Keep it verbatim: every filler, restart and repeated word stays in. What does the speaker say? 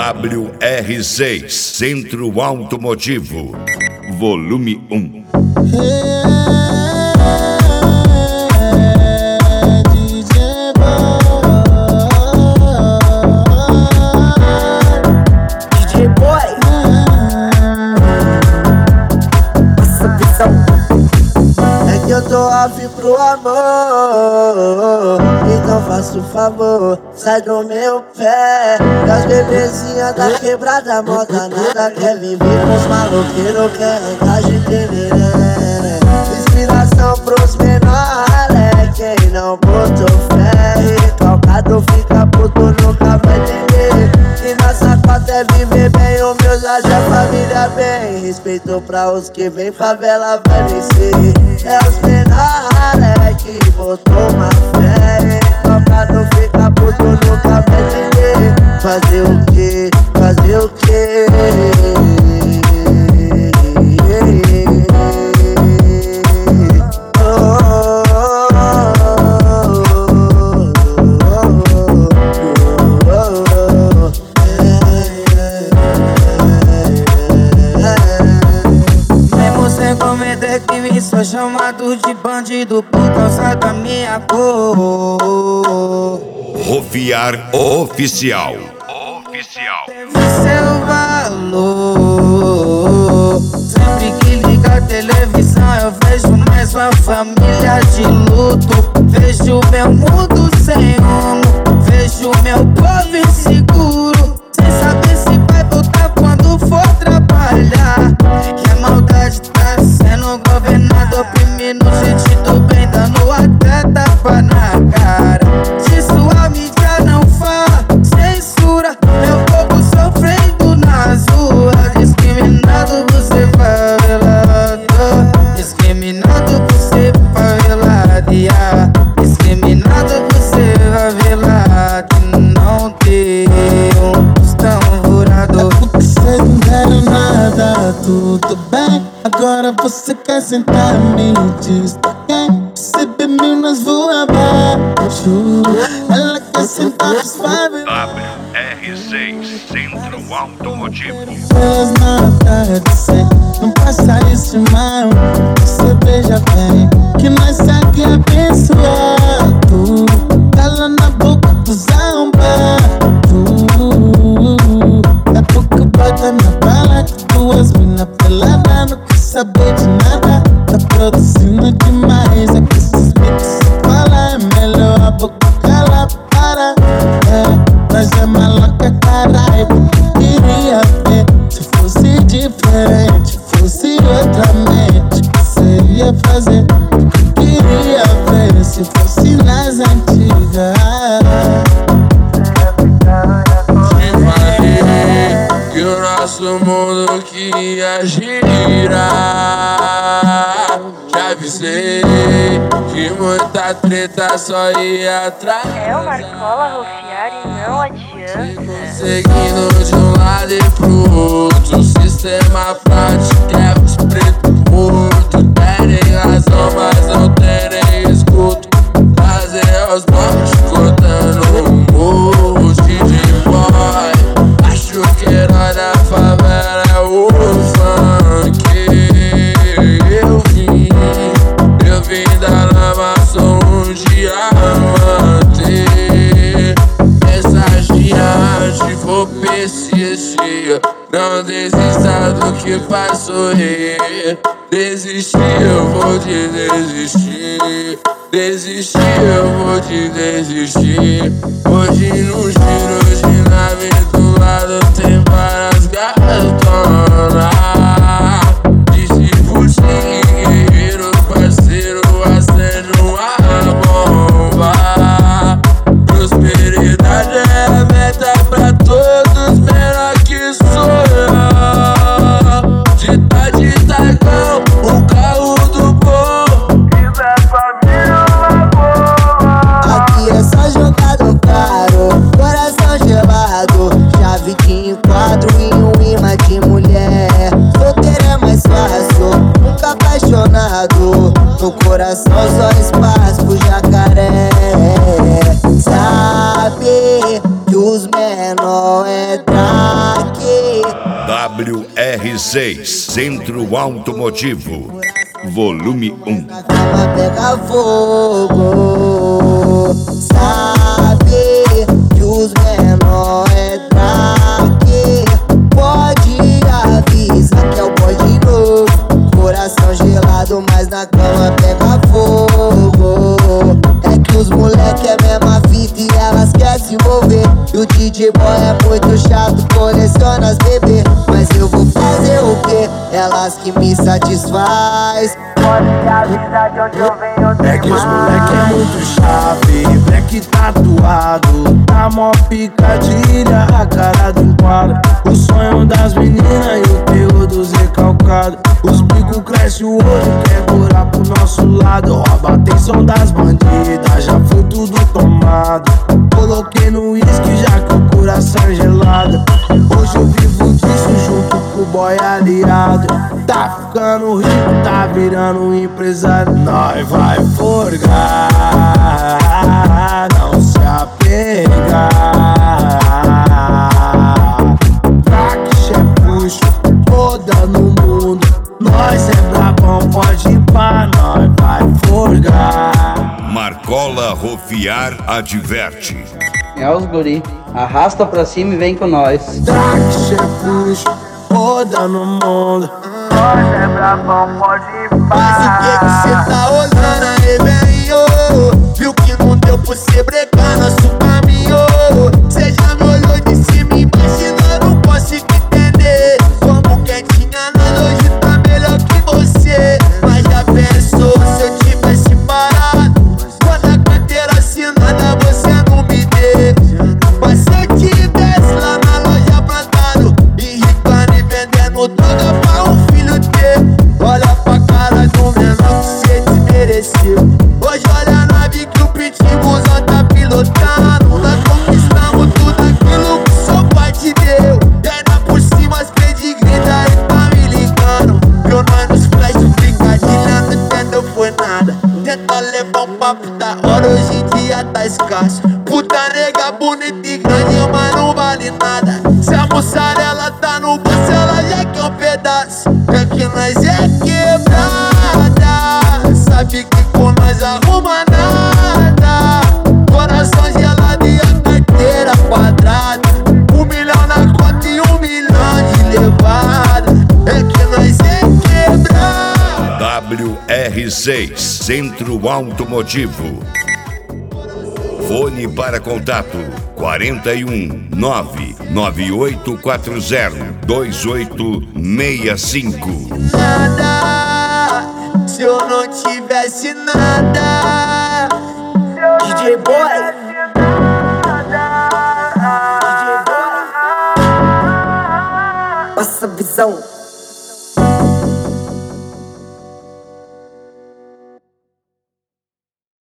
W R seis Centro Automotivo, volume um. Eu tô afim pro amor, então faça o favor, sai do meu pé. Das bebezinhas da quebrada, moda nada quer viver com os maloqueiros, quer andar de temeré. Inspiração pros menores, quem não botou fé, recalcado fica puto, nunca vai entender. E nossa cota é viver bem, o meu já já família bem. Respeito pra os que vem, favela vai vencer. É os menores que botou uma fé, recalcado fica puto, nunca vai entender. Fazer o que, fazer o que? Sou chamado de bandido por causa da minha cor. Rofiar Oficial. Oficial. Seu valor. Sempre que liga a televisão eu vejo mais uma família de luto. Vejo meu mundo sem rumo, vejo meu povo inseguro, sem saber se vai voltar quando for trabalhar. Que a maldade tá sendo governada, oprimindo gente do bem, dando até tapa na cara. Disso a mídia não fala, censura meu povo sofrendo nas ruas. Discriminado por ser favelado, discriminado por ser favelado, yeah. Discriminado por ser favelado, não tem um tostão furado. É porque cê não deram nada, tudo bem. Agora você quer sentar me diz quem? Você bebeu nas voa abaixo. Ela quer sentar nos favelas. W R seis Centro Automotivo. Pelas notas de cem, não passa isso mal. Você veja bem que nós segue abençoado. Cala na boca dos arrombados. É porque bota na bala que duas mina pelada não quer saber de nada. Tá produzindo demais, é que esses beats se fala. É melhor a boca cala, para. É, nós é maloca, caralho. Queria ver se fosse diferente, fosse outra mente, que cê ia fazer. Queria ver se fosse nas antigas. Que o nosso mundo que ia girar. Já avisei que muita treta só ia atrás. É uma escola rofiar e não adianta. Seguindo de um lado e pro outro, sistema prático, quebra os pretos mortos. Terem razão, mas não terem escuto. Fazer os bombos cortando o morro. D J Boy, acho que herói da favela é o funk. Eu vim, eu vim da lama, sou um diamante. Mensageante, vou persistir. Não desista do que faz sorrir. Desistir, eu vou te desistir. Desistir, eu vou te desistir. Hoje nos giros de nave do lado tem várias gatonas. Discípulos e guerreiros, parceiro, acende uma bomba. Prosperidade é a meta pra todos, menor que sou eu. Dita de tacão, o carro do povo. E da família uma boa. Aqui é só jogado caro, coração gelado. Chave que enquadro em um imã de mulher. Solteiro é mais fácil, nunca apaixonado. No coração só espaço pro jacaré. Sabe que os menor é drama. W R seis Centro Automotivo, volume um. Ela pega fogo, sabe que os menores é traque. Pode avisar que é o boy de novo. Coração gelado, mas na cama pega fogo. É que os moleque é mesma fita e elas querem se envolver. E o D J boy é muito chato, coleciona as bebê. Mas eu vou fazer o quê? Elas que me satisfaz. Pode avisar de onde eu venho. É que os moleque é muito chave, black tatuado, tá mó picadilha, a cara do enquadro. O sonho das meninas e o teu dos recalcados. Os bicos cresce o olho, quer curar pro nosso lado. Rouba a atenção das bandidas, já foi tudo tomado. Coloquei no uísque já que o coração é gelado. Hoje eu vivo disso junto com o boy aliado. Tá ficando rico, tá virando um empresário. Nós vai forgar, não se apegar. Crack, chefuxo, roda no mundo. Nós é brabão, pode ir pra nós vai forgar. Marcola Rofiar adverte. É os guri, arrasta pra cima e vem com nós. Crack, chefuxo, roda no mundo. Nós é brabão, pode ir pra. Mas o que que cê tá olhando aí, velho? Viu que não deu pra cê brecar nosso caminho. Cê já me olhou de cima e embaixo e nós não consigo entender. Como quietinha nós hoje tá melhor que você. Mas já pensou se eu tivesse parado? Quando a carteira assinada você não me deu. Mas se eu tivesse lá na loja plantado e ricando e vendendo droga pra um filho teu. Olha pra cara do menor que cê desmereceu. Hoje olha a nave que o pitbullzão tá pilotando. Nós conquistamos tudo aquilo que seu pai te deu. E ainda por cima as pedigree daí tá me ligando. Viu nós nos flash picadilha, não entendeu foi nada. Tenta levar um papo da hora, hoje em dia tá escasso. Puta nega bonita e grande, mas não vale nada. Se a mussarela tá no bolso, ela já quer um pedaço. É que nós é quebrada, sabe que com nós arruma nada. Coração gelado e a carteira quadrada. Um milhão na conta e um milhão de levada. É que nós é quebrada. W R seis Centro Automotivo. Fone para contato quarenta e um, nove nove oito quatro zero, dois oito seis cinco. Nada, se eu não tivesse nada. D J Boy, D J Boy, passa a visão.